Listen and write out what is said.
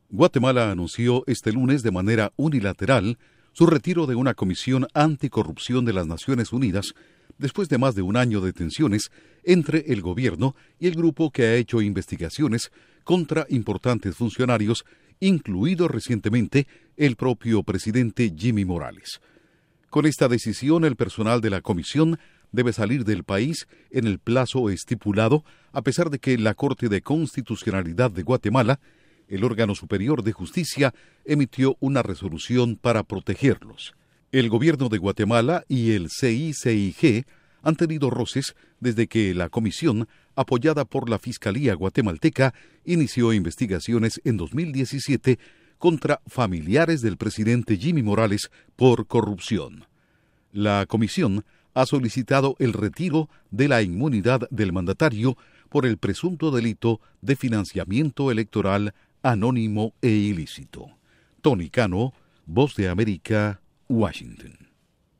Guatemala anunció este lunes de manera unilateral su retiro de una comisión anticorrupción de las Naciones Unidas después de más de un año de tensiones entre el gobierno y el grupo que ha hecho investigaciones contra importantes funcionarios, incluido recientemente el propio presidente Jimmy Morales. Con esta decisión, el personal de la comisión debe salir del país en el plazo estipulado, a pesar de que la Corte de Constitucionalidad de Guatemala, el órgano superior de justicia, emitió una resolución para protegerlos. El gobierno de Guatemala y el CICIG han tenido roces desde que la comisión, apoyada por la Fiscalía guatemalteca, inició investigaciones en 2017 contra familiares del presidente Jimmy Morales por corrupción. La comisión ha solicitado el retiro de la inmunidad del mandatario por el presunto delito de financiamiento electoral anónimo e ilícito. Tony Cano, Voz de América, Washington.